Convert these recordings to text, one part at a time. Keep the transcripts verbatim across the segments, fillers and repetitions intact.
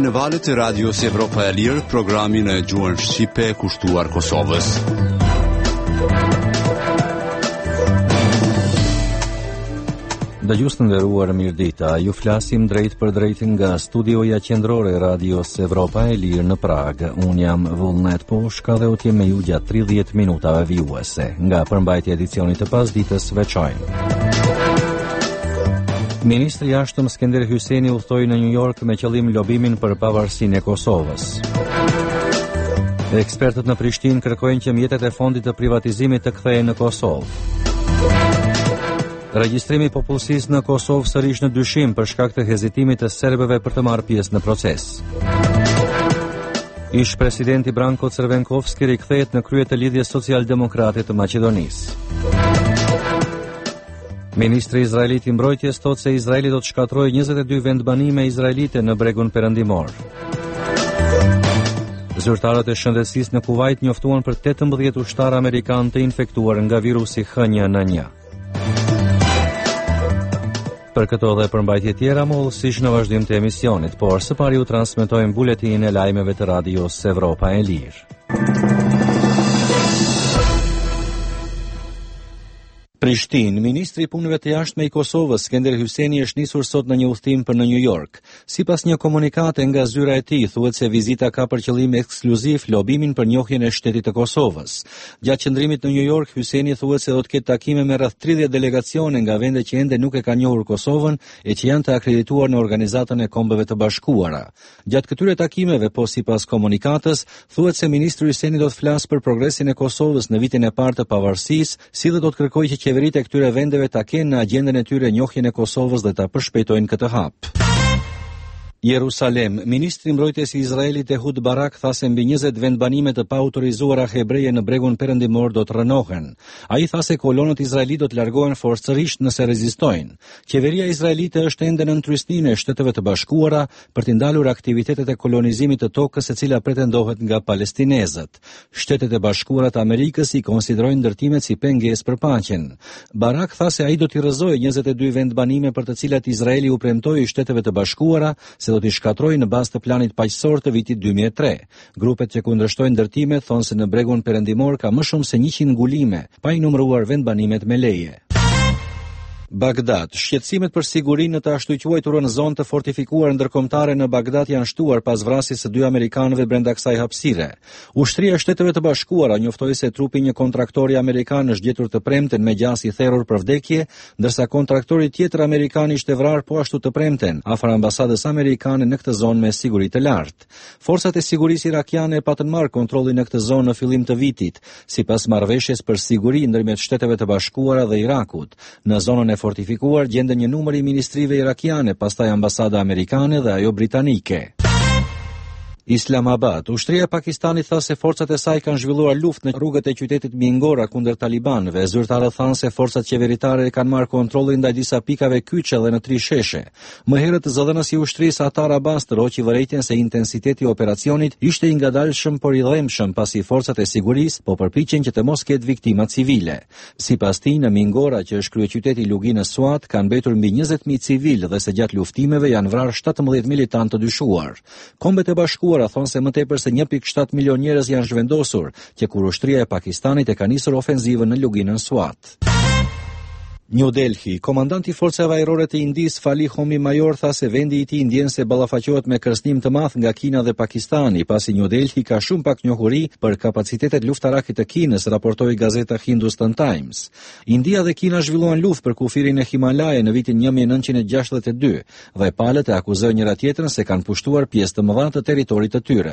në valët e Radios Evropa e Lirë, programin e gjuhën shqipe kushtuar Kosovës. Dëgjues të nderuar, mirëdita. Ju flasim drejt për drejt nga studioja qendrore e Radios Evropa e Lirë në Prag. Unë jam Vullnet Poshka dhe u të jem me ju gjatë tridhjetë minutave vijuese nga përmbajtja e edicionit të pasditës veçojnë. Ministri i Jashtëm Skënder Hyjseni udhtoi në New York me qëllim lobimin për pavarësinë e Kosovës. Ekspertët në Prishtinë kërkojnë që mjetet e fondit të privatizimit të kthehen në Kosovë. Regjistrimi i popullsisë në Kosovë sërish në dyshim për shkak të hezitimit të serbëve për të marrë pjesë në proces. Ish presidenti Branko Crvenkovski rikthehet në krye të lidhjes socialdemokrate të Maqedonisë. Ministri izraelit i mbrojtjes thotë se Izraeli do të shkatërrojë njëzet e dy vendbanime izraelite në bregun perëndimor. Zyrtarët e shëndetësisë në Kuvajt njoftuan për tetëmbëdhjetë ushtarë amerikanë të infektuar nga virusi H një N një. Për këto dhe përmbajtje tjera mollësisht në vazhdim të emisionit, por së pari u transmetojmë buletin e lajmeve të Radios Evropa e Lirë. Prishtinë, ministri i punëve të jashtme i Kosovës, Skënder Hyjseni, është nisur sot në një udhëtim për në New York. Sipas një komunikate nga zyra e tij, thuhet se vizita ka për qëllim ekskluziv lobimin për njohjen e shtetit të Kosovës. Gjatë qëndrimit në New York, Hyjseni thuhet se do të ketë takime me rreth tridhjetë delegacione nga vende që ende nuk e kanë njohur Kosovën e që janë të akredituar në Organizatën e Kombeve të Bashkuara. Gjatë këtyre takimeve, po sipas komunikatës, thuhet se ministri Hyjseni do të flasë për progresin e Kosovës në vitin e parë të pavarësisë, si dhe do të kërkojë që qeveritë e këtyre vendeve ta kenë në agjendën e tyre njohjen e Kosovës dhe ta përshpejtojnë këtë hap. Jerusalem, ministri i mbrojtjes i Izraelit Ehud Barak tha se mbi njëzet vendbanime të paautorizuara hebreje në bregun perëndimor do të rënohen. Ai tha se kolonët izraelit do të largohen forcërisht nëse rezistojnë. Qeveria izraelite është ende në ndrysninë e Shteteve të Bashkuara për të ndalur aktivitetet e kolonizimit të tokës e cila pretendohet nga palestinezët. Shtetet e Bashkuara të Amerikës i konsiderojnë ndërtimet si pengesë për paqen. Barak tha se ai do t'i rrëzojë njëzet e dy vendbanime për të cilat Izraeli u premtoi Shteteve të Bashkuara se do t'i shkatrojë në bazë të planit paqësor të vitit dy mijë e tre. Grupet që kundërshtojnë ndërtimet thonë se në bregun perëndimor ka më shumë se njëqind ngulime, pa i numëruar vendbanimet me leje. Bagdad. Shqetësimet për sigurinë në të ashtu quajturën zonë të fortifikuar ndërkombëtare në Bagdad janë shtuar pas vrasjes së dy amerikanëve brenda kësaj hapësire. Ushtria e Shteteve të Bashkuara njoftoi se trupi një kontraktori amerikan është gjetur të premten me gjas i therrur për vdekje, ndërsa kontraktori tjetër amerikan ishte vrarë po ashtu të premten afër ambasadës amerikane në këtë zonë me siguri të lartë. Forcat e sigurisë irakiane patën marrë kontrollin në këtë zonë në fillim të vitit, sipas marrëveshjes për siguri ndërmjet Shteteve të Bashkuara dhe Irakut. Në zonën e fortifikuar gjenden një numër i ministrive irakiane, pastaj ambasada amerikane dhe ajo britanike. Islamabad. Ushtria e Pakistanit tha se forcat e saj kanë zhvilluar luftë në rrugët e qytetit Mingora kundër talibanëve. Zyrtarët thanë se forcat qeveritare kanë marrë kontrollin ndaj disa pikave kyçe dhe në tri sheshe. Më herët zëdhënësi i ushtrisë Atar Abbas tërhoqi vërejtjen se intensiteti i operacionit ishte i ngadalshëm por i dhëmshëm pasi forcat e sigurisë po përpiqen që të mos ketë viktima civile. Sipas tij, në Mingora, që është kryeqyteti i luginës Suat, kanë mbetur mbi njëzet mijë civil dhe se gjatë luftimeve janë vrarë shtatëmbëdhjetë militantë të dyshuar. Kombet e Bashkuara thonë se më tepër se një pikë shtat milion njerëz janë zhvendosur, që kur ushtria e Pakistanit e ka nisur ofenzivën në luginën Suat. New Delhi. Komandanti i forcave ajrore të Indisë Fali Homi Major tha se vendi i tij ndjen se ballafaqohet me kërcënim të madh nga Kina dhe Pakistani, pasi New Delhi ka shumë pak njohuri për kapacitetet luftarake të Kinës, raportoi gazeta Hindustan Times. India dhe Kina zhvilluan luftë për kufirin e Himalaje në vitin një mijë nëntëqind e gjashtëdhjetë e dy dhe palët e akuzojnë njëra tjetrën se kanë pushtuar pjesë të mëdha të territorit të tyre.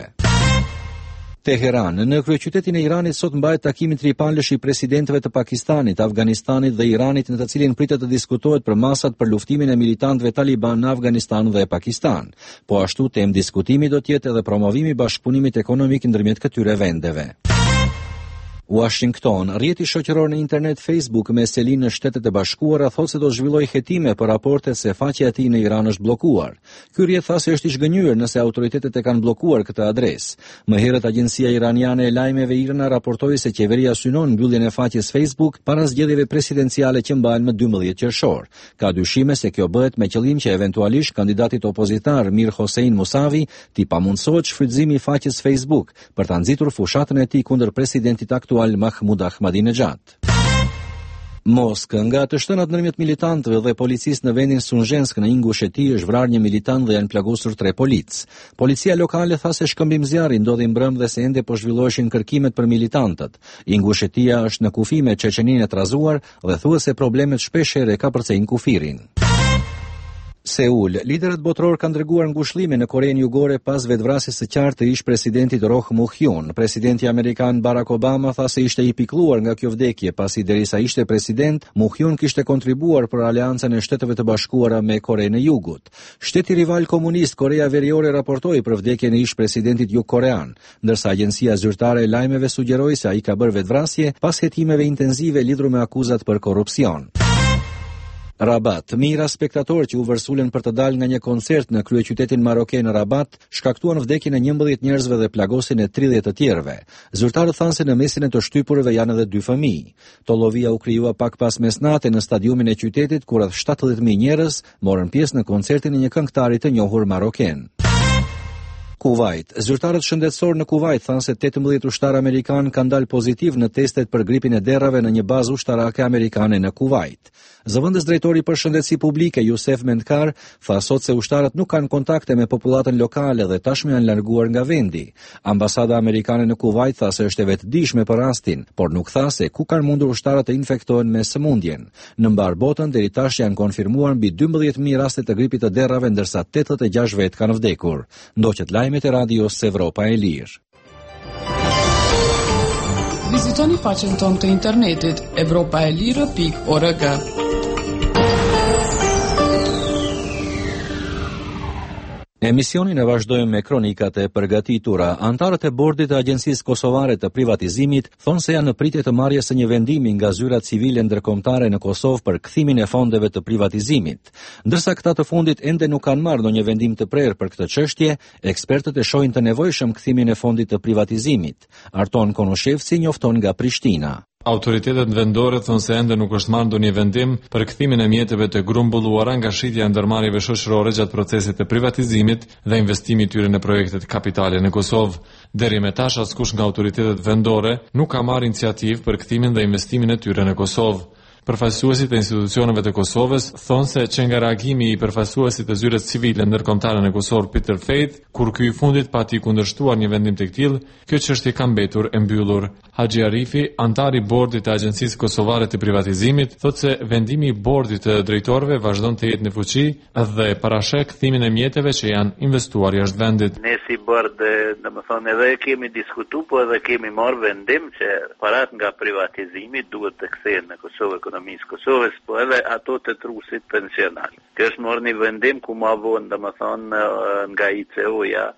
Teheran. Në kryeqytetin e Iranit sot mbahet takimi tripalësh i presidentëve të Pakistanit, Afganistanit dhe Iranit, në të cilin pritet të diskutohet për masat për luftimin e militantëve taliban në Afganistan dhe Pakistan. Po ashtu temë diskutimi do të jetë edhe promovimi i bashkëpunimit ekonomik ndërmjet këtyre vendeve. Washington, rrjeti shoqëror në internet Facebook me selin në Shtetet e Bashkuara thotë se do zhvillojë hetime për raportet se faqja e tij në Iran është bllokuar. Ky rrjet tha se është i zhgënjur nëse autoritetet e kanë bllokuar këtë adresë. Më herët agjencia iraniane e lajmeve I R N A raportoi se qeveria synon mbylljen e faqes Facebook para zgjedhjeve presidenciale që mbahen më dymbëdhjetë qershor. Ka dyshime se kjo bëhet me qëllim që eventualisht kandidatit opozitar Mir Hossein Musavi t'i pamundsohet shfrytëzimi I faqes Facebook për ta nxitur fushatën e tij kundër presidentit aktual Mahmoud Ahmadinejad. Moskë, nga të shtënat ndërmjet militantëve dhe policisë në vendin Sunzhensk në Ingusheti është vrarë një militant dhe janë plagosur tre polic. Policia lokale tha se shkëmbim zjarri ndodhi mbrëm dhe se ende po zhvilloheshin kërkimet për militantët. Ingushetia është në kufi me Çeçeninë e trazuar dhe thuhet se problemet shpeshherë ka përcejnë kufirin. Seul, liderët botror kanë dërguar ngushëllime në Korenë Jugore pas vetvrasjes së qartë të ish presidentit Roh Moo-hyun. Presidenti amerikan Barack Obama tha se ishte I pikëlluar nga kjo vdekje pasi derisa ishte president, Moo-hyun kishte kontribuar për aleancën e Shteteve të Bashkuara me Korenë e Jugut. Shteti rival komunist Korea Veriore raportoi për vdekjen e ish presidentit jugkorean, ndërsa agjencia zyrtare e lajmeve sugjeroi se ai ka bërë vetvrasje pas hetimeve intenzive lidhur me akuzat për korrupsion. Rabat, mijëra spektatorë që u vërsulen për të dalë nga një koncert në kryeqytetin maroken Rabat, shkaktuan vdekjen e njëmbëdhjetë njerëzve dhe plagosin e tridhjetë të tjerëve. Zyrtarët thanë se në mesin e të shtypurve janë edhe dy fëmijë. Tollovia u krijua pak pas mesnate në stadiumin e qytetit ku rreth shtatëdhjetë mijë njerëz morën pjesë në koncertin e një këngëtari të njohur maroken. Kuwait. Zyrtarët shëndetësor në Kuwait thanë se tetëmbëdhjetë ushtarë amerikanë kanë dalë pozitiv në testet për gripin e derrave në një bazë ushtarake amerikane në Kuwait. Zëvendës drejtori për shëndetësi publike Youssef Mendkar tha sot se ushtarët nuk kanë kontakte me popullatën lokale dhe tashmë janë larguar nga vendi. Ambasada amerikane në Kuwait tha se është e vetëdijshme për rastin, por nuk tha se ku kanë mundur ushtarët të infektohen me sëmundjen. Në mbar botën deri tash janë konfirmuar mbi dymbëdhjetë mijë raste të gripit të derrave ndërsa tetëdhjetë e gjashtë vetë kanë vdekur. Ndoqët lajmet e radios Evropa e Lirë. Vizitoni faqen tonë të internetit evropa e lirë pikë org. Emisionin e vazhdojmë me kronikat e përgatitura. Antarët e bordit të Agjencisë Kosovare të Privatizimit thonë se janë në pritje të marrjes së një vendimi nga zyrat civile ndërkombëtare në Kosovë për kthimin e fondeve të privatizimit. Ndërsa këta të fundit ende nuk kanë marrë ndonjë vendim të prerë për këtë çështje, ekspertët e shohin të nevojshëm kthimin e fondit të privatizimit. Arton Konoshevci njofton nga Prishtina. Autoritetet vendore thonë se ende nuk është marrë ndonjë vendim për kthimin e mjeteve të grumbulluara nga shitja e ndërmarrjeve shoqërore gjatë procesit të privatizimit dhe investimit tyre në projektet kapitale në Kosovë. Deri me tash askush nga autoritetet vendore nuk ka marrë iniciativë për kthimin dhe investimin e tyre në Kosovë. Përfaqësuesit e institucioneve të Kosovës thonë se që nga reagimi i përfaqësuesit të zyrës civile ndërkombëtare në Kosovë Peter Faith, kur ky I fundit pati kundërshtuar një vendim të tillë, kjo çështje ka mbetur e mbyllur. Haxhi Arifi, antar I bordit të Agjencisë Kosovare të Privatizimit, thotë se vendimi I bordit të drejtorëve vazhdon të jetë në fuqi dhe parashek kthimin e mjeteve që janë investuar jashtë vendit. Ne si bord, domethënë edhe kemi diskutuar, po edhe kemi marrë vendim që parat nga privatizimi duhet të kthehen në Kosovë ekonomisë Kosovës, po edhe ato të trusit pensional. Kjo është marrë një vendim ku ma vonë, domethënë nga I C O-ja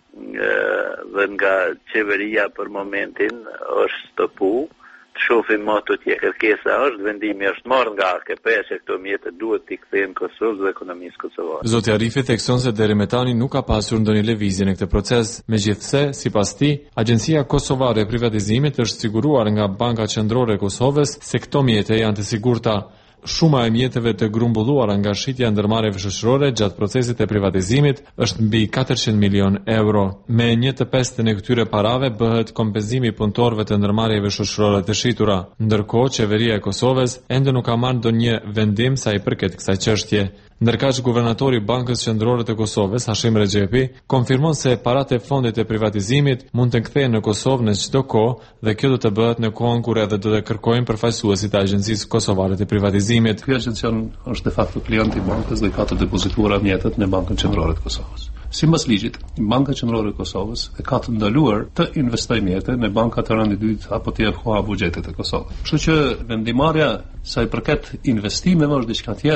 dhe nga qeveria për momentin është stopu. Të shohim më të tje kërkesa është, vendimi është marrë nga A K P që këto mjete duhet t'i kthehen Kosovës dhe ekonomisë kosovare. Zoti Arifi thekson se deri me tani nuk ka pasur ndonjë lëvizje në këtë proces. Megjithse, sipas tij, Agjencia Kosovare e Privatizimit është siguruar nga Banka Qendrore e Kosovës se këto mjete janë të sigurta. Shuma e mjeteve të grumbulluara nga shitja e ndërmarrjeve shoqërore gjatë procesit të privatizimit është mbi katërqind milion euro. Me një të pestën e këtyre parave bëhet kompenzimi punëtorëve të ndërmarrjeve shoqërore të shitura. Ndërkohë, qeveria e Kosovës ende nuk ka marrë ndonjë vendim sa I përket kësaj çështje. Ndërkaq guvernatori I Bankës Qendrore të Kosovës, Hashim Rexhepi, konfirmon se paratë e fondit të privatizimit mund të kthehen në Kosovë në çdo kohë dhe kjo do të bëhet në kohën kur edhe do të kërkojnë përfaqësuesit e Agjencisë Kosovare të Privatizimit. Ky agjencion është de facto klient I bankës dhe ka të depozituara mjetet në Bankën Qendrore të Kosovës. Sipas ligjit, Banka Qendrore e Kosovës e ka të ndaluar të investojë mjete në banka të randit dytë apo të afroa buxhetit të Kosovës. Kështu që vendimarrja sa I përket investimeve është diçka tjetër,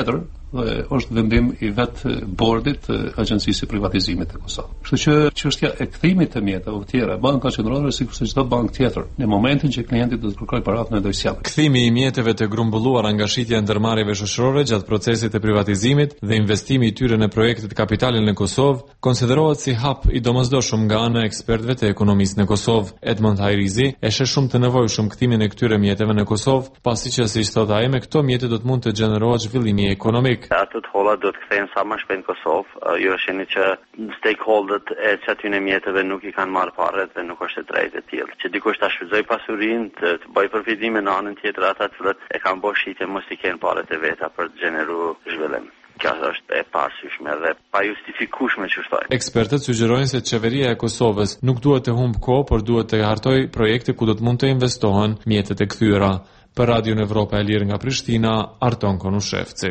dhe është vendim i vetë bordit të Agjencisë së Privatizimit të Kosovës. Kështu që çështja e kthimit të mjeteve të tjera, banka qendrore sikurse çdo bankë tjetër, në momentin që klienti do të kërkojë paratë në dosjell. Kthimi i mjeteve të grumbulluara nga shitja e ndërmarrjeve shoqërore gjatë procesit të privatizimit dhe investimi i tyre në projekte të kapitalin në Kosovë konsiderohet si hap i domosdoshëm nga ana e ekspertëve të ekonomisë në Kosovë. Edmond Hajrizi e sheh shumë të nevojshëm kthimin e këtyre mjeteve në Kosovë, pasi që siç thotë ai, me këto mjete do të mund të gjenerohet zhvillimi ekonomik. Ato të holla do të kthehen sa më shpejt në Kosovë. Ju e shihni që stakeholderët e çaty në mjeteve nuk i kanë marrë parët dhe nuk është e drejtë e tillë. Që dikush ta shfrytëzoj pasurinë, të, të bëjë përfitime në anën tjetër ata të cilët e kanë bërë shitje mos i kenë parët e veta për të gjeneruar zhvillim. Kjo është e pasyshme dhe pa justifikueshme që shtoj. Ekspertët sugjerojnë se qeveria e Kosovës nuk duhet të humbë kohë, por duhet të hartojë projekte ku do të mund të investohen mjetet e kthyer. Për Radion Evropa e Lirë nga Prishtina, Arton Konushevci.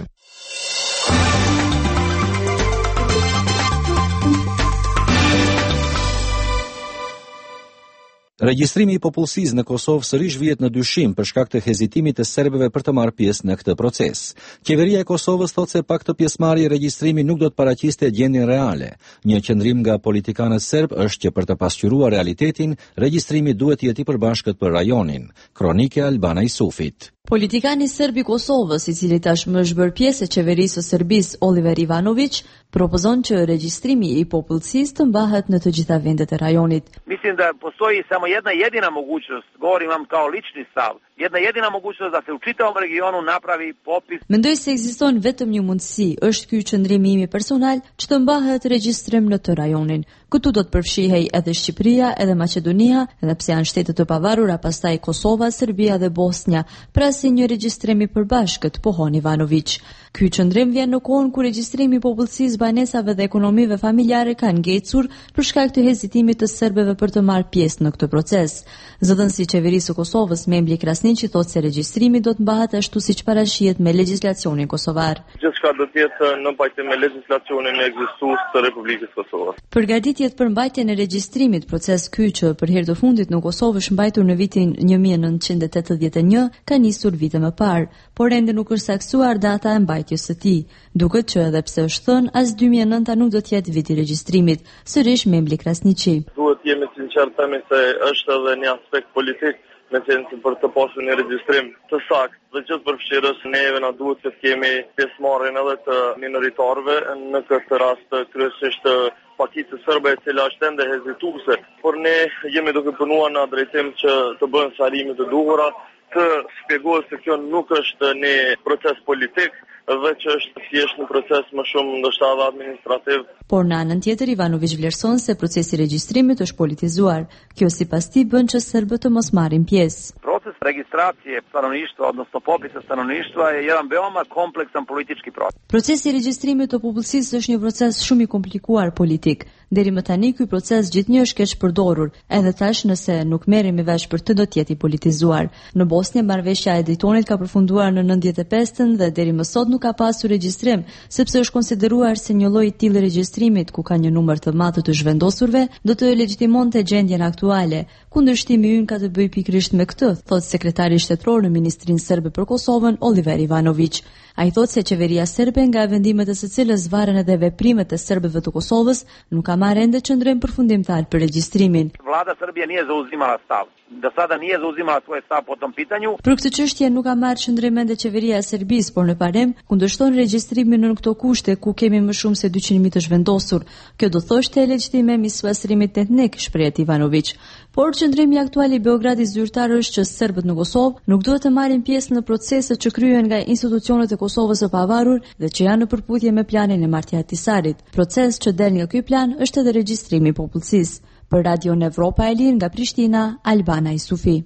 Regjistrimi i popullsisë në Kosovë sërish vihet në dyshim për shkak të hezitimit të serbëve për të marrë pjesë në këtë proces. Qeveria e Kosovës thotë se pa këtë pjesëmarrje regjistrimi nuk do të paraqiste gjendjen reale. Një qendrim nga politikanët serb është që për të pasqyruar realitetin, regjistrimi duhet të jetë i përbashkët për rajonin. Kronike Albana Isufit. Politikani serb i Kosovës, i cili tashmë është bërë pjesë e qeverisë së Serbisë, Oliver Ivanović, propozon që regjistrimi i popullsisë të mbahet në të gjitha vendet e rajonit. Mislim da postoji samo jedna jedina mogućnost, govorim vam kao lični stav, jedna jedina mogućnost da se u čitavom regionu napravi popis. Mendoj se ekziston vetëm një mundësi, është ky qëndrimi im personal, që të mbahet regjistrim në të rajonin. Këtu do të përfshihej edhe Shqipëria, edhe Maqedonia, edhe pse janë shtete të pavarura, pastaj Kosova, Serbia dhe Bosnja, pra si një regjistrim i përbashkët, pohon Ivanović. Ky qëndrim vjen në kohën kur regjistrimi i popullsisë, banesave dhe ekonomive familjare ka ngecur për shkak të hezitimit të serbëve për të marrë pjesë në këtë proces. Zëdhënësi i qeverisë së Kosovës, Membli Krasniqi, thotë se regjistrimi do të mbahet ashtu siç parashihet me legjislacionin kosovar. Gjithçka do të jetë në pajtim me legjislacionin e ekzistues të Republikës së Kosovës. Përgatitjet për mbajtjen e regjistrimit, proces ky që për herë të fundit në Kosovë është mbajtur në vitin një mijë e nëntëqind e tetëdhjetë e një, ka nisur vite më parë, por ende nuk është saktuar data e mbajtjes së tij. Duket që edhe pse është thënë, as dy mijë e nënta nuk do të jetë viti i regjistrimit. Sërish Membli Krasniqi. Duhet jemi sinqert themi se është edhe një aspekt politik në sensin për të pasur një regjistrim të saktë dhe gjithë përfshirës neve na duhet të kemi pjesëmarrjen edhe të minoritarëve, në këtë rast kryesisht pakicës sërbe e cila është ende hezituese, por ne jemi duke punuar në drejtim që të bëhen sarimet e duhura, të shpjegohet se kjo nuk është një proces politik, dhe që është thjesht një proces më shumë ndoshta edhe administrativ. Por në anën tjetër Ivanović vlerëson se procesi i regjistrimit është politizuar. Kjo sipas tij bën që serbët të mos marrin pjesë. Proces registracije stanovništva, odnosno popisa stanovništva je jedan veoma kompleksan politički proces. Procesi i regjistrimit të popullsisë është një proces shumë i komplikuar politik. Deri më tani ky proces gjithnjë është keq përdorur, edhe tash nëse nuk merremi vesh për të do të jetë i politizuar. Në Bosnjë marrëveshja e Daytonit ka përfunduar në nëntëdhjetë e pesën dhe deri më sot nuk ka pasur regjistrim, sepse është konsideruar se një lloj i tillë regjistrimit ku ka një numër të madh të zhvendosurve do të legjitimonte gjendjen aktuale. Kundërshtimi ynë ka të bëjë pikërisht me këtë, thotë sekretari shtetëror në Ministrinë Serbe për Kosovën, Oliver Ivanović. Ai thotë se qeveria serbe nga vendimet e së cilës varen edhe veprimet e serbëve të Kosovës, nuk ka marrë ende qëndrim përfundimtar për regjistrimin. Vlada Srbije nije zauzimala stav. Do sada nije zauzimala svoj stav po tom pitanju. Për këtë çështje nuk ka marrë qëndrim ende qeveria e Serbisë, por në parem kundërshton regjistrimin në këto kushte ku kemi më shumë se dyqind mijë të zhvendosur. Kjo do thoshte legjitime me suasrimit etnik, shpreh Ivanović. Por qëndrimi aktual i Beogradit zyrtar është që serbët në Kosovë nuk duhet të marrin pjesë në proceset që kryhen nga institucionet e Kosovës së pavarur dhe që janë në përputhje me planin e Marti Ahtisarit. Proces që del nga ky plan është edhe regjistrimi i popullsisë. Për Radio Evropa e Lirë nga Prishtina, Albana Isufi.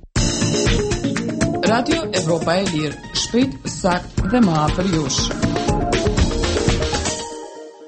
Radio Evropa e Lirë, shpejt, sakt dhe më afër jush.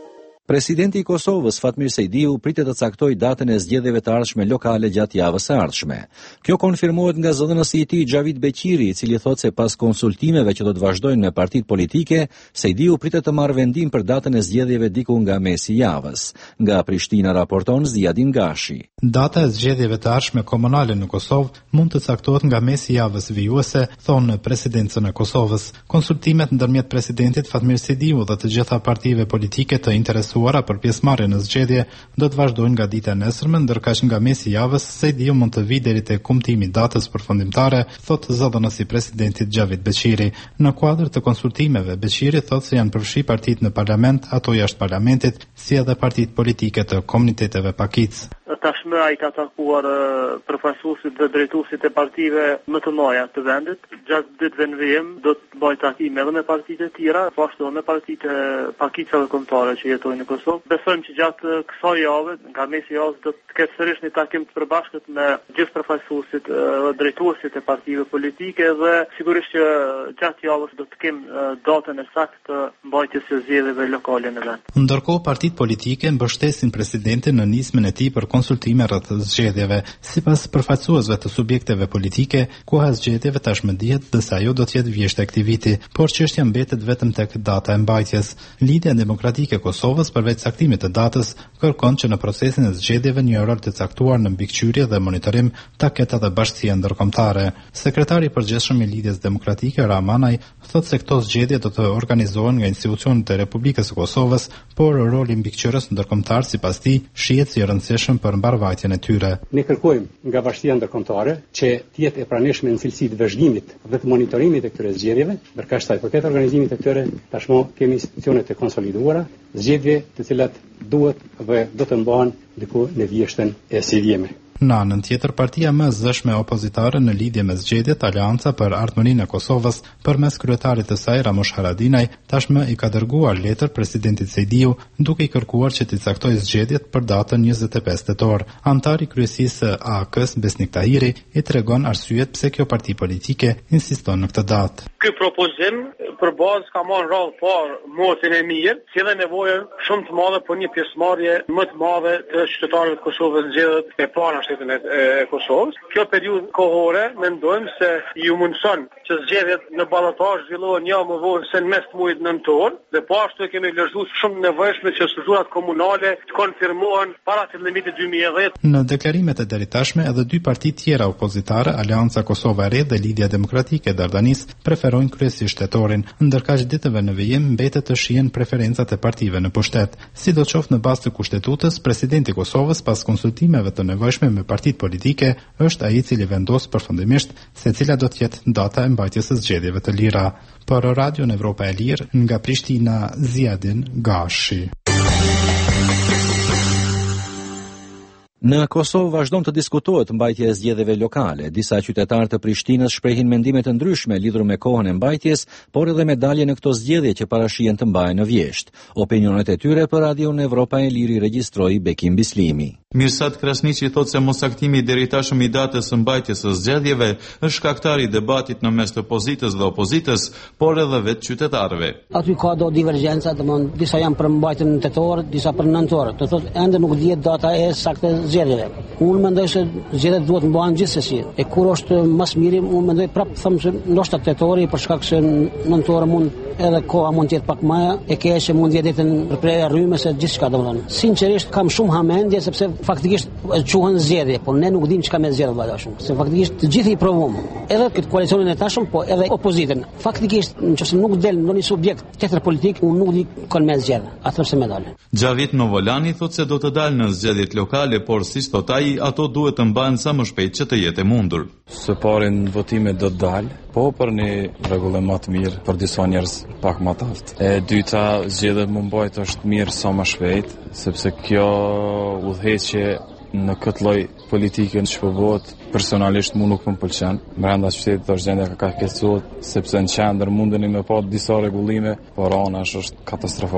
Presidenti i Kosovës Fatmir Sejdiu pritet të caktojë datën e zgjedhjeve të ardhshme lokale gjatë javës së ardhshme. Kjo konfirmohet nga zëdhënësi i tij Xhavid Beqiri, i cili thotë se pas konsultimeve që do të vazhdojnë me partitë politike, Sejdiu pritet të marrë vendim për datën e zgjedhjeve diku nga mesi i javës. Nga Prishtina raporton Ziadin Gashi. Data e zgjedhjeve të ardhshme komunale në Kosovë mund të caktohet nga mesi i javës vijuese, thonë në presidencën e Kosovës. Konsultimet ndërmjet presidentit Fatmir Sejdiu dhe të gjitha partive politike të interesuara për pjesëmarrje në zgjedhje do të vazhdojnë nga dita e nesërme, ndërkaq nga mesi i javës Sejdiu mund të vijë deri te kumtimi i datës përfundimtare, thotë zëdhënësi i presidentit Xhavid Beqiri. Në kuadër të konsultimeve, Beqiri thotë se janë përfshi partitë në parlament, ato jashtë parlamentit, si edhe partitë politike të komuniteteve pakicë. Tashmë ai ka takuar përfaqësuesit dhe drejtuesit e partive më të mëdha të vendit. Gjatë ditëve në vijim do të bëj takime edhe me partitë e tjera, po ashtu edhe me partitë pakicave kombëtare që jetojnë në Kosovë. Besojmë që gjatë kësaj jave, nga mesi i javës, do të ketë sërish një takim të përbashkët me gjithë përfaqësuesit dhe drejtuesit e partive politike dhe sigurisht që gjatë javës do të kemë datën e saktë të mbajtjes së zgjedhjeve lokale në vend. Ndërkohë partitë politike mbështesin presidentin në nismën e tij për konsultime rreth zgjedhjeve. Sipas përfaqësuesve të subjekteve politike, koha e zgjedhjeve tashmë dihet dhe se ajo do të jetë vjesht tek viti, por çështja mbetet vetëm tek data e mbajtjes. Lidhja Demokratike e Kosovës përveç caktimit të datës kërkon që në procesin e zgjedhjeve një rol të caktuar në mbikëqyrje dhe monitorim ta ketë edhe Bashkia Ndërkombëtare. Sekretari i përgjithshëm i Lidhjes Demokratike Ramanaj thotë se këto zgjedhje do të organizohen nga institucionet e Republikës së Kosovës, por roli mbikëqyrës ndërkombëtar sipas tij shihet si i rëndësishëm për mbarvajtjen e tyre. Ne kërkojmë nga Bashkia Ndërkombëtare që të jetë e pranishme në cilësi të vëzhgimit dhe të monitorimit të këtyre zgjedhjeve, ndërkaq sa i përket organizimit të këtyre, tashmë kemi institucione të konsoliduara, zgjedhje të cilat duhet dhe do të mbahen diku në vjeshtën e së vijeme. Në anën tjetër, partia më e zëshme opozitare në lidhje me zgjedhjet, Aleanca për Ardhmërinë e Kosovës, përmes kryetarit të saj Ramush Haradinaj, tashmë i ka dërguar letër presidentit Sejdiu, duke i kërkuar që t'i caktojë zgjedhjet për datën njëzet e pesë tetor. Antari i kryesisë së A A K-s Besnik Tahiri i tregon arsyet pse kjo parti politike insiston në këtë datë. Ky propozim për bazë ka marrë rrallë parë motin e mirë, si dhe nevojën shumë të madhe për një pjesëmarrje më të madhe të qytetarëve të Kosovës në zgjedhjet e para në shtetin e Kosovës. Kjo periudhë kohore mendojmë se ju mundson që zgjedhjet në ballotazh zhvillohen jo më vonë se në mes të muajit nëntor, dhe po ashtu e kemi vlerësuar shumë nevojshme që strukturat komunale të konfirmohen para fillimit të dy mijë e dhjetë. Në deklarimet e deritashme edhe dy parti tjera opozitare, Aleanca Kosova e Re dhe Lidhja Demokratike e Dardanis, preferojnë kryesisht shtetorin, ndërkaq ditëve në vijim mbetet të shihen preferencat e partive në pushtet. Sidoqoftë në bazë të kushtetutës, presidenti i Kosovës pas konsultimeve të nevojshme me partitë politike është ai i cili vendos përfundimisht se cila do të jetë data e mbajtjes së zgjedhjeve të lira. Për Radio Evropa e Lirë, nga Prishtina, Ziadin Gashi. Në Kosovë vazhdon të diskutohet mbajtja e zgjedhjeve lokale. Disa qytetarë të Prishtinës shprehin mendime të ndryshme lidhur me kohën e mbajtjes, por edhe me dalje në këto zgjedhje që parashihen të mbahen në vjesht. Opinionet e tyre për Radio Evropa e Liri regjistroi Bekim Bislimi. Mirsad Krasniqi thotë se mosaktimi deri tashmë i datës së mbajtjes së zgjedhjeve është shkaktar i debatit në mes të pozitës dhe opozitës, por edhe vetë qytetarëve. Aty ka do divergjenca, domthonë disa janë për mbajtjen në tetor, disa për nëntor. Do thotë ende nuk dihet data e saktë e zgjedhjeve. Unë mendoj se zgjedhjet duhet mbahen gjithsesi. E kur është më së miri, unë mendoj prapë them se ndoshta tetori për shkak se nëntor mund edhe koha mund të jetë pak më e keqe, mund të jetë përprerje rrymëse gjithçka domthonë. Sinqerisht kam shumë hamendje sepse faktikisht quhen zgjedhje, por ne nuk dimë çka me zgjedhje vallashun. Se faktikisht të gjithë i provojmë. Edhe këtë koalicionin e tashëm, po edhe opozitën. Faktikisht nëse nuk del ndonjë subjekt tjetër politik, unë nuk di kon me zgjedhje. Atë se më dalë. Xhavit Novolani thotë se do të dalë në zgjedhjet lokale, por si thot ai, ato duhet të mbahen sa më shpejt që të jetë e mundur. Së pari në votime do të dalë, po për një rregullim më të mirë për disa njerëz pak më të aftë. E dyta, zgjedhjet mund bëhet është mirë sa më shpejt, sepse kjo udhëheqje në këtë lloj politike që po bëhet personalisht mu nuk më pëlqen. Brenda qytetit është gjendja ka keqësuar sepse në qendër mundeni me pa disa rregullime, por ana është katastrofale.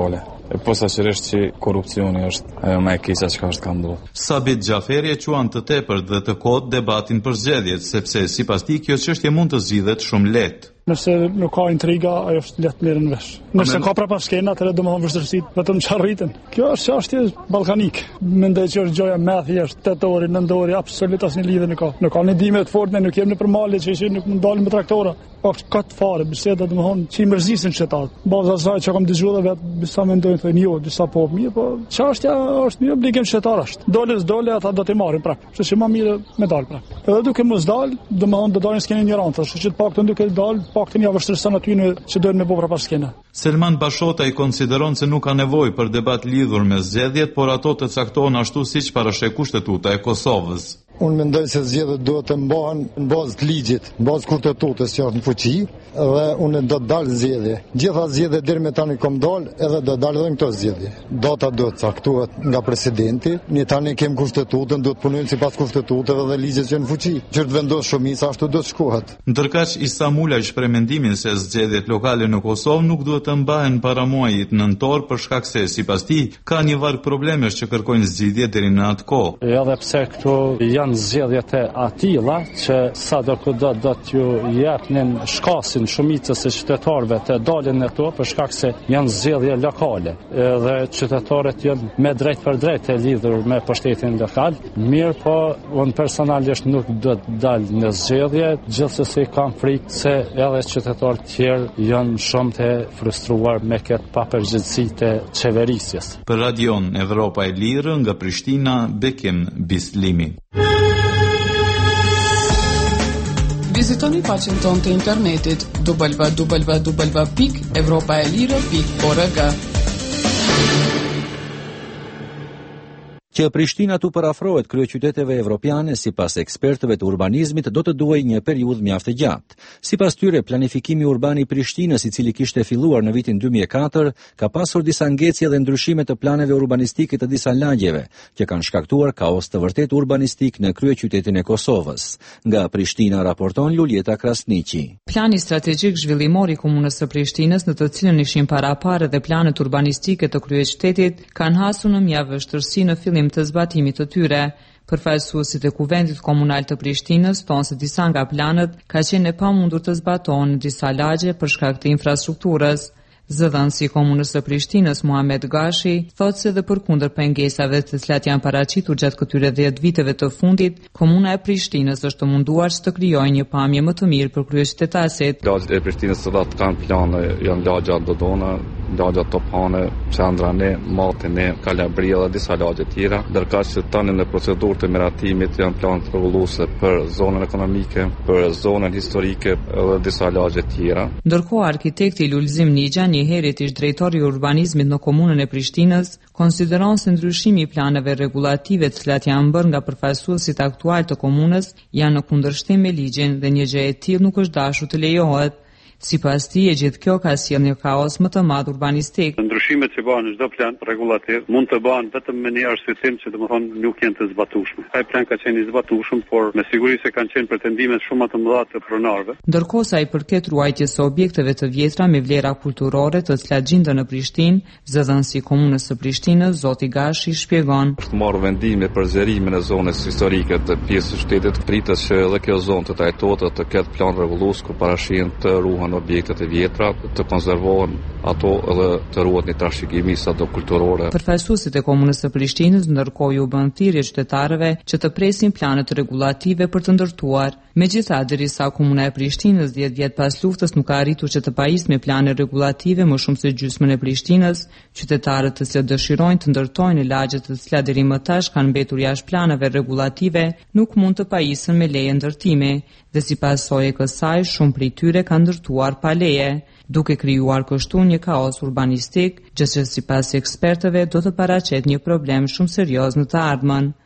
e posaçërisht që korrupsioni është ajo më e keqja që është ka ndodhur. Sabit Xhaferi e quan të tepërt dhe të kot debatin për zgjedhjet, sepse sipas tij kjo çështje mund të zgjidhet shumë lehtë. Nëse nuk ka intriga, ajo është lehtë merren vesh. Nëse ka prapa skena, atëherë domethënë vështirësitë vetëm çarritën. Kjo është çështje ballkanike. Mendoj që është gjëja më e thjeshtë, tetori, nëntori, absolutisht asnjë lidhje nuk ka. Nuk ka ndihmë të fortë, ne nuk jemi në përmale që ishin nuk mund dalim me traktora. Po ka të fare biseda domethënë që i mërzisin qytetarët. Baza asaj që kam dëgjuar vetë disa mendojnë thonë jo, disa po mirë, po çështja është një obligim qytetarësh. Dole s'dole ata do të marrin prap. Kështu që më mirë me dal prap. Edhe duke mos dal, domethënë do dalin skenë ignorantë, kështu që të paktën duke dal paktën ja vështirëson aty në që doin me bëra pas skena. Selman Bashota i konsideron se nuk ka nevojë për debat lidhur me zgjedhjet, por ato të caktohen ashtu siç parashek Kushtetuta e Kosovës. Unë mendoj se zgjedhjet duhet të mbahen në bazë të ligjit, në bazë Kushtetutës që është në fuqi, dhe unë do të dalë zgjedhje. Gjitha zgjedhjet deri më tani kom dalë, edhe do dalë edhe në këto zgjedhje. Data do të caktohet nga presidenti. Ne tani kem Kushtetutën, do të punojmë sipas Kushtetutës dhe ligjit që në fuqi. Që të vendos shumica ashtu do të shkohet. Ndërkaq Isa Mulaj shpreh mendimin se zgjedhjet lokale në Kosovë nuk duhet të mbahen para muajit nëntor për shkak se sipas tij ka një varg problemesh që kërkojnë zgjidhje deri në atë kohë. Edhe pse këtu janë zgjedhjet e atilla që sadokudo do t'ju japnin shkasin shumicës e qytetarëve të dalin në to për shkak se janë zgjedhje lokale dhe qytetarët janë me drejt për drejt e lidhur me pushtetin lokal. Mirë po, unë personalisht nuk do të dal në zgjedhje, gjithsesi kam frikë se edhe qytetarët tjerë janë shumë të frustruar me këtë papërgjegjësi të qeverisjes. Për Radion Evropa e Lirë nga Prishtina, Bekim Bislimi. Vizitoni faqen tonë të internetit w w w pikë evropa e lirë pikë org. Që Prishtina tu parafrohet kryeqyteteve evropiane sipas ekspertëve të urbanizmit do të duajë një periudhë mjaft e gjatë. Sipas tyre, planifikimi urban i Prishtinës, i cili kishte filluar në vitin dy mijë e katër, ka pasur disa ngecje dhe ndryshime të planeve urbanistike të disa lagjeve, që kanë shkaktuar kaos të vërtet urbanistik në kryeqytetin e Kosovës. Nga Prishtina raporton Luljeta Krasniqi. Plani strategjik zhvillimor i komunës së Prishtinës, në të cilën ishin paraqarë dhe planet urbanistike të kryeqytetit, kanë hasur në mjaft vështirësi në fillim të zbatimit të tyre. Përfaqësuesit e Kuvendit Komunal të Prishtinës thonë se disa nga planet ka qenë e pamundur të zbatohen në disa lagje për shkak të infrastrukturës. Zëdhënësi i komunës së Prishtinës Muhamet Gashi thotë se dhe përkundër pengesave të cilat janë paraqitur gjatë këtyre dhjetë viteve të fundit, komuna e Prishtinës është të munduar që të krijojë një pamje më të mirë për kryeqytetasit. Lagjet e Prishtinës së datë kanë plane, janë lagja Dodona, lagja Topane, Çandrane, Matine, Kalabria dhe disa lagje tjera, ndërkaq që tani në procedurë të miratimit janë planë rregulluese për zonën ekonomike, për zonën historike dhe disa lagje tjera. Ndërkohë arkitekti Lulzim Nigja, një herët ish drejtori i urbanizmit në komunën e Prishtinës, konsideron se ndryshimi i planeve rregullative të cilat janë bërë nga përfaqësuesit aktual të komunës janë në kundërshtim me ligjin dhe një gjë e tillë nuk është dashur të lejohet. Sipas tij, e gjithë kjo ka sjellë një kaos më të madh urbanistik. Ndryshimet që bëhen në çdo plan rregullativ mund të bëhen vetëm me një arsyetim që domethënë nuk janë të zbatueshme. Ai plan ka qenë i zbatueshëm, por me siguri se kanë qenë pretendime shumë të mëdha të pronarëve. Ndërkohë sa i përket ruajtjes së objekteve të vjetra me vlera kulturore të cilat gjenden në Prishtinë, zëdhënësi i komunës së Prishtinës, Zoti Gashi, shpjegon. Është marrë vendime për zgjerimin e zonës historike të pjesës së shtetit, pritet që edhe kjo zonë të trajtohet të ketë plan rregullues ku parashihen të ruhen objektet e vjetra, të konservohen ato edhe të ruhet një trashëgimi sado kulturore. Përfaqësuesit e komunës së Prishtinës ndërkohë u bën thirrje qytetarëve që të presin planet rregullative për të ndërtuar. Megjithatë, derisa komuna e Prishtinës dhjetë vjet pas luftës nuk ka arritur që të pajisë me plane rregullative më shumë se gjysmën e Prishtinës, qytetarët të cilët dëshirojnë të ndërtojnë lagjet të cilat deri më tash kanë mbetur jashtë planeve rregullative nuk mund të pajisen me leje ndërtimi, dhe sipas së kësaj shumë prej tyre kanë ndërtuar pa leje, duke krijuar kështu një kaos urbanistik, gjë që sipas ekspertëve do të paraqet një problem shumë serioz në të ardhmen.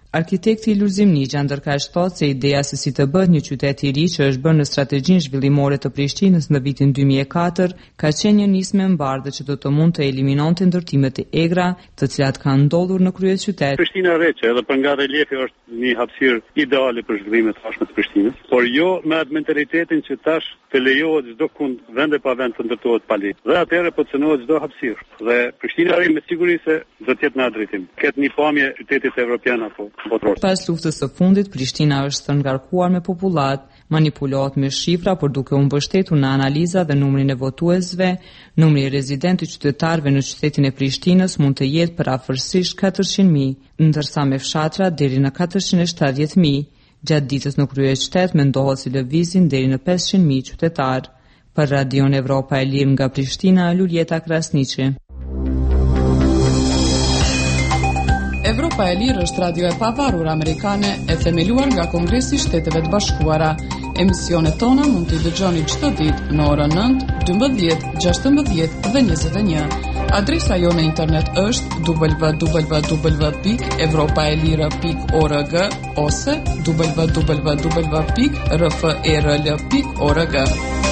Arkitekti Ilur Zimnigja ndërkaq thotë se ideja se si të bëhet një qytet i ri që është bërë në strategjinë zhvillimore të Prishtinës në vitin dy mijë e katër ka qenë një nismë e mbarë që do të mund të eliminonte ndërtimet e egra, të cilat kanë ndodhur në kryeqytet. Prishtina e Reçe, edhe për nga reliefi është një hapësirë ideale për zhvillimin e tashme të Prishtinës, por jo me atë mentalitetin që tash të lejohet çdo kund vend e pa vend të ndërtohet pa ligj. Dhe atëherë po cënohet çdo hapësirë. Dhe Prishtina e Re me siguri se do të jetë në atë drejtim. Ketë një pamje qytetit evropian apo botror. Pas luftës së fundit, Prishtina është ngarkuar me popullat, manipulohet me shifra por duke u mbështetur në analiza dhe numrin e votuesve, numri i rezidentë qytetarëve në qytetin e Prishtinës mund të jetë përafërsisht katërqind mijë, ndërsa me fshatra deri në katërqind e shtatëdhjetë mijë. Gjatë ditës në kryeqytet mendohet se lëvizin deri në pesëqind mijë qytetar. Për Radion Evropa e Lirë nga Prishtina, Luljeta Krasniqi. Evropa e Lirë është radio e pavarur amerikane e themeluar nga Kongresi i Shteteve të Bashkuara. Emisionet tona mund t'i dëgjoni çdo ditë në orën nëntë, dymbëdhjetë, gjashtëmbëdhjetë dhe njëzet e një. Adresa jo në internet është w w w pikë evropaelira pikë org ose w w w pikë r f e r l pikë org.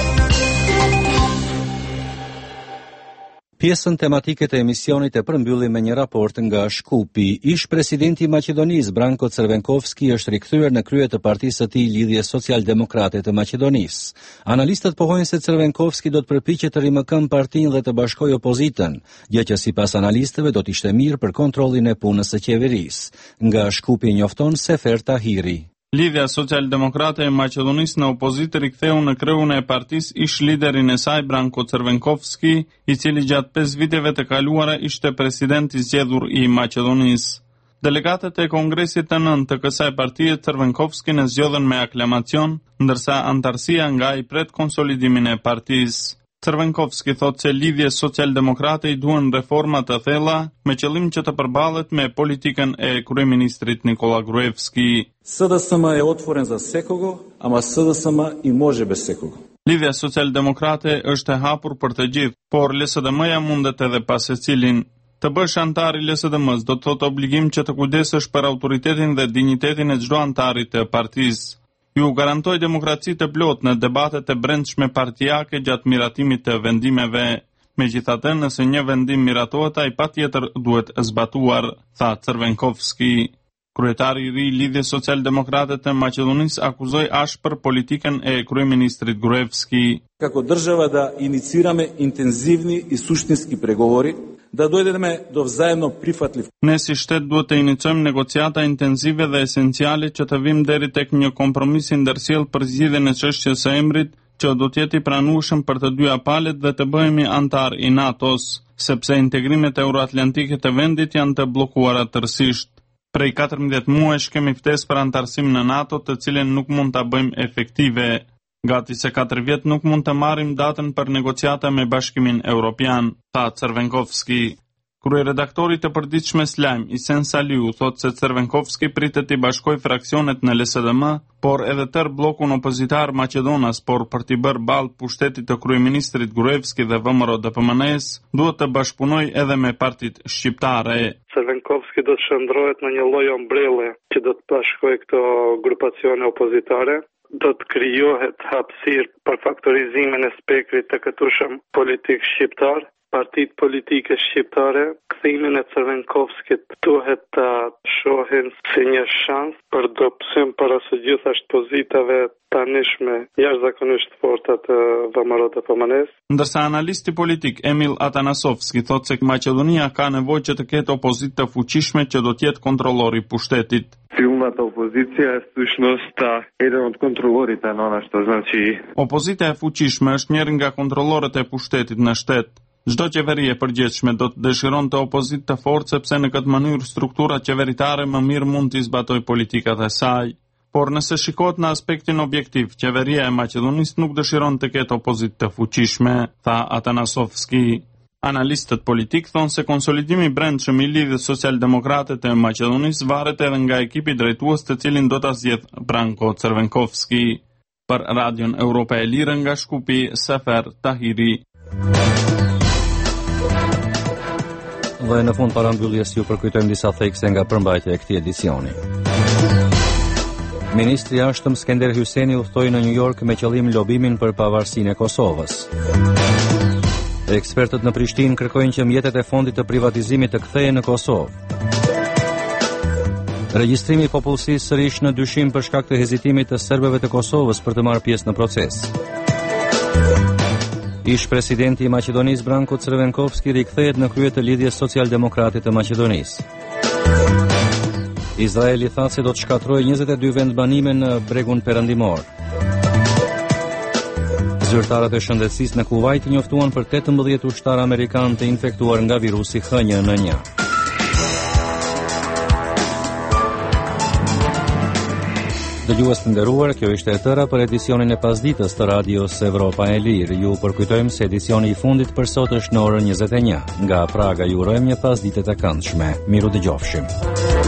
Pjesën tematike të emisionit e përmbyllim me një raport nga Shkupi. Ish presidenti i Maqedonisë Branko Crvenkovski është rikthyer në krye të partisë së tij Lidhje Social-Demokrate të Maqedonisë. Analistët pohojnë se Crvenkovski do të përpiqet të rimëkëm partinë dhe të bashkojë opozitën, gjë që sipas analistëve do të ishte mirë për kontrollin e punës së qeverisë. Nga Shkupi njofton Sefer Tahiri. Lidhja Social-Demokrate e Maqedonisë në opozitë riktheu në kreun e partisë ish liderin e saj Branko Crvenkovski, i cili gjatë pesë viteve të kaluara ishte president i zgjedhur i Maqedonisë. Delegatët e Kongresit të nëntë të kësaj partie Crvenkovskin e zgjodhen me aklamacion, ndërsa antarësia nga i pret konsolidimin e partisë. Crvenkovski thotë se Lidhje Social-Demokrate i duhen reforma të thella me qëllim që të përballet me politikën e kryeministrit Nikola Gruevski. S D S M je otvoren za sekogo, ama S D S M i može bez sekogo. Lidhja Social-Demokrate është e hapur për të gjithë, por L S D M-ja mundet edhe pas secilin. Të bësh antar i L S D M-s do të thotë obligim që të kujdesesh për autoritetin dhe dinjitetin e çdo antari të partisë. Ju garantoj demokraci të plot në debatet e brendshme partijake gjatë miratimit të vendimeve. Megjithatë, nëse një vendim miratohet, ai patjetër duhet zbatuar, tha Crvenkovski. Kryetari i ri i Lidhjes Social-Demokrate të Maqedonisë akuzoi ashpër politikën e kryeministrit Gruevski. Kako država da inicirame intenzivni i suštinski pregovori, da dojdeme do vzájemno prihvatljiv. Ne si shtet duhet të inicojmë negociata intenzive dhe esenciale që të vim deri tek një kompromis i ndërsjellë për zgjidhjen e çështjes së emrit, që do të jetë i pranueshëm për të dyja palët dhe të bëhemi antar i NATO-s, sepse integrimet euroatlantike të vendit janë të bllokuara tërësisht. Prej katërmbëdhjetë muajsh kemi ftesë për antarësim në NATO, të cilën nuk mund ta bëjmë efektive. Gati se katër vjet nuk mund të marrim datën për negociata me Bashkimin Evropian, tha Crvenkovski. Kryeredaktori të përditshmes lajm Isen Saliu thotë se Crvenkovski pritet të bashkojë fraksionet në L S D M, por edhe tër bllokun opozitar Maqedonas, por për t'i bërë ballë pushtetit të kryeministrit Gruevski dhe V M R O D P M N-s, duhet të bashkëpunojë edhe me partit shqiptare. Crvenkovski do të shndrohet në një lloj ombrelle që do të bashkojë këto grupacione opozitare. Do të krijohet hapësirë për faktorizimin e spektrit të këtushëm politik shqiptar. Partitë politike shqiptare, kthimin e Crvenkovskit duhet të shohin si një shans për dobësim para së gjithashtu pozitave tanishme jashtëzakonisht forta të V M R O D P M N-s. Ndërsa analisti politik Emil Atanasovski thotë se Maqedonia ka nevojë që të ketë opozitë të fuqishme që do të jetë kontrollori i pushtetit. Силната опозиция е всъщност един от контролорите на нещо, значи. Opozita e fuqishme është njëri nga kontrollorët e pushtetit në shtet. Çdo qeveri e përgjithshme do të dëshiron të opozitë të fortë sepse në këtë mënyrë struktura qeveritare më mirë mund të zbatojë politikat e saj. Por nëse shikohet në aspektin objektiv, qeveria e Maqedonisë nuk dëshiron të ketë opozitë të fuqishme, tha Atanasovski. Analistët politik thonë se konsolidimi brendshëm i Lidhjes Social-Demokrate të Maqedonisë varet edhe nga ekipi drejtues të cilin do ta zgjedh Branko Crvenkovski. Për Radion Evropa e Lirë nga Shkupi, Sefer Tahiri. Dhe në fund parambyljes ju përkujtojmë disa thekse nga përmbajtja e këtij edicioni. Ministri i Jashtëm Skender Hyseni udhtoi në New York me qëllim lobimin për pavarësinë e Kosovës. Ekspertët në Prishtinë kërkojnë që mjetet e fondit të privatizimit të kthehen në Kosovë. Regjistrimi i popullsisë sërish në dyshim për shkak të hezitimit të serbëve të Kosovës për të marrë pjesë në proces. Ish presidenti i Maqedonisë Branko Crvenkovski rikthehet në krye të lidhjes socialdemokrate të Maqedonisë. Izraeli tha se do të shkatërrojë njëzet e dy vendbanime në bregun perëndimor. Zyrtarët e shëndetësisë në Kuvajt njoftuan për tetëmbëdhjetë ushtarë amerikanë të infektuar nga virusi H një N një. Dëgjues të nderuar, kjo ishte e tëra për edicionin e pasditës të radios Evropa e Lirë. Ju përkujtojmë se edicioni i fundit për sot është në orën njëzet e një. Nga Praga ju urojmë një pasditë të këndshme. Miru dëgjofshim.